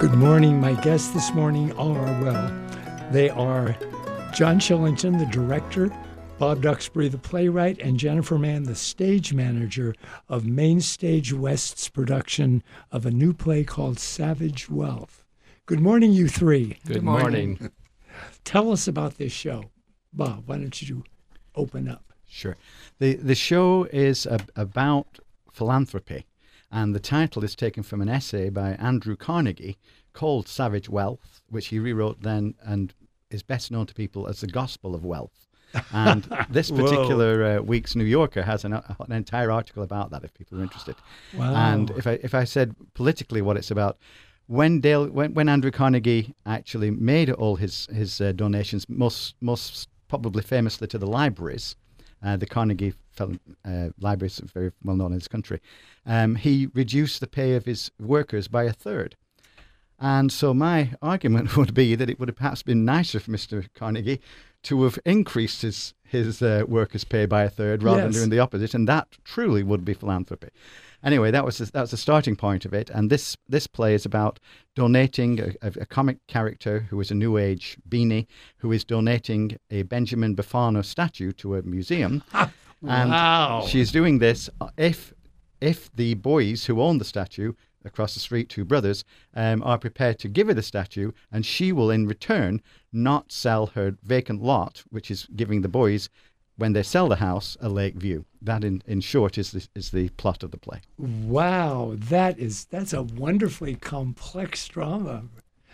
Good morning. My guests this morning they are John Shillington, the director, Bob Duxbury, the playwright, and Jennifer Mann, the stage manager of Main Stage West's production of a new play called Savage Wealth. Good morning, you three. Good morning. Tell us about this show. Bob, why don't you open up? Sure. The show is about philanthropy, and the title is taken from an essay by Andrew Carnegie called Savage Wealth, which he rewrote then and is best known to people as the Gospel of Wealth. And this particular week's New Yorker has an entire article about that, if people are interested. Wow. And if I said politically what it's about, when Andrew Carnegie actually made all his donations, most probably famously to the libraries, the Carnegie libraries are very well known in this country, he reduced the pay of his workers by a third. And so my argument would be that it would have perhaps been nicer for Mr. Carnegie to have increased his workers' pay by a third rather than doing the opposite, and that truly would be philanthropy. Anyway, that was the starting point of it, and this play is about donating a comic character who is a New Age beanie, who is donating a Benjamin Bufano statue to a museum. And she's doing this if the boys who own the statue across the street, two brothers, are prepared to give her the statue, and she will in return not sell her vacant lot, which is giving the boys, when they sell the house, a lake view. That in short is the plot of the play. Wow, that's a wonderfully complex drama.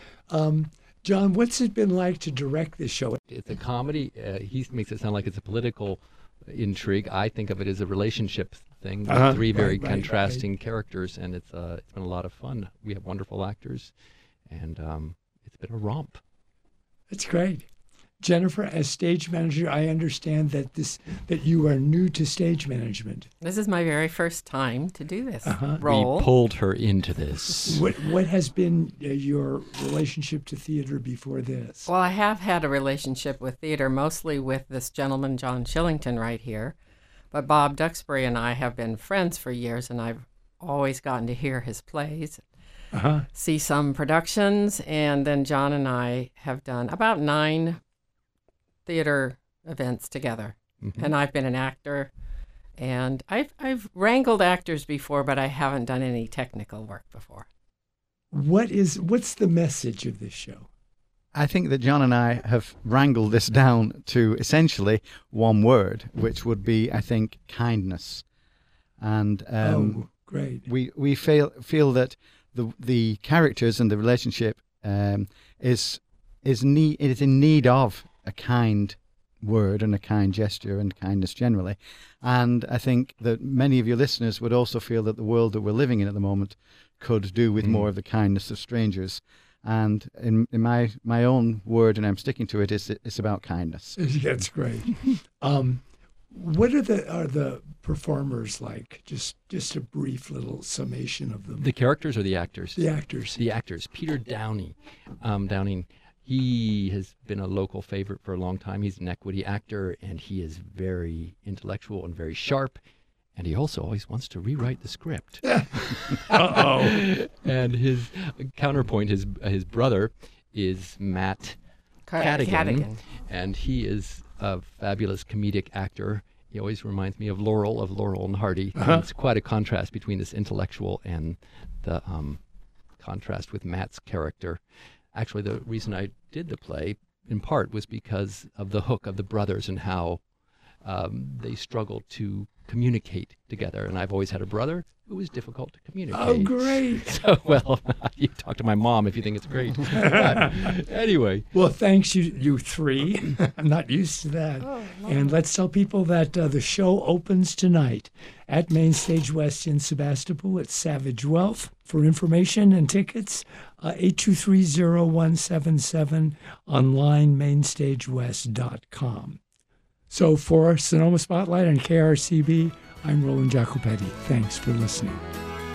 John, what's it been like to direct this show? It's a comedy. He makes it sound like it's a political intrigue. I think of it as a relationship thing with three very contrasting characters, and it's been a lot of fun. We have wonderful actors, and it's been a romp. That's great. Jennifer, as stage manager, I understand that you are new to stage management. This is my very first time to do this role. We pulled her into this. What has been your relationship to theater before this? Well, I have had a relationship with theater, mostly with this gentleman, John Shillington, right here. But Bob Duxbury and I have been friends for years, and I've always gotten to hear his plays, see some productions, and then John and I have done about 9 theater events together. Mm-hmm. And I've been an actor, and I've wrangled actors before, but I haven't done any technical work before. What's the message of this show? I think that John and I have wrangled this down to essentially one word, which would be, I think, kindness. And great. We feel that the characters and the relationship is in need of a kind word and a kind gesture and kindness generally. And I think that many of your listeners would also feel that the world that we're living in at the moment could do with more of the kindness of strangers. And in my own word, and I'm sticking to it, it's about kindness. That's great. What are the performers like? Just a brief little summation of them. The characters or the actors? The actors. The actors. Peter Downing. He has been a local favorite for a long time. He's an equity actor, and he is very intellectual and very sharp. And he also always wants to rewrite the script. Uh-oh. And his counterpoint, his brother, is Matt Cadigan. And he is a fabulous comedic actor. He always reminds me of Laurel and Hardy. It's quite a contrast between this intellectual and the contrast with Matt's character. Actually, the reason I did the play, in part, was because of the hook of the brothers and how they struggled to communicate together. And I've always had a brother who was difficult to communicate. Oh, great. So, well, you talk to my mom if you think it's great. Anyway. Well, thanks, you three. I'm not used to that. Oh, no. And let's tell people that the show opens tonight at Main Stage West in Sebastopol. It's Savage Wealth. For information and tickets, 823-0177, online, mainstagewest.com. So for Sonoma Spotlight on KRCB, I'm Roland Jacopetti. Thanks for listening.